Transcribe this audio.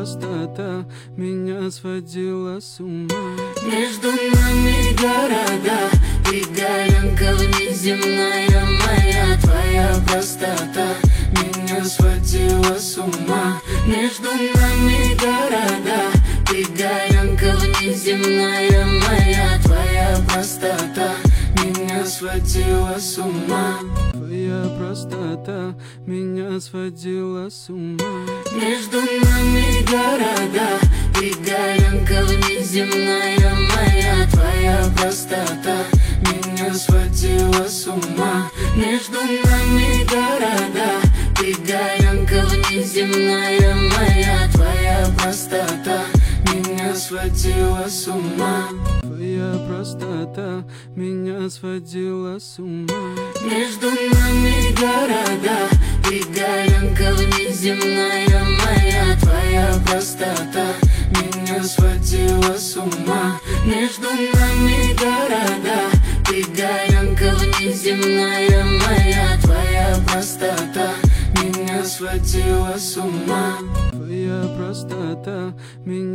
простота меня сводила с ума. Между нами города, ты горянка внеземная моя. Твоя простота меня сводила с ума. Между нами города, ты горянка внеземная моя. Твоя простота меня сводила с ума. Твоя простота меня сводила с ума. Между нами города, ты горянка внеземная моя. Твоя простота меня сводила с ума. Между нами города, ты горянка внеземная моя. Твоя простота меня сводила с ума. Твоя простота меня сводила с ума. Между нами города, ты горянка внеземная моя. Твоя простота меня сводила с ума. Между нами города, ты горянка внеземная моя. Твоя простота меня сводила с ума. Твоя простота меня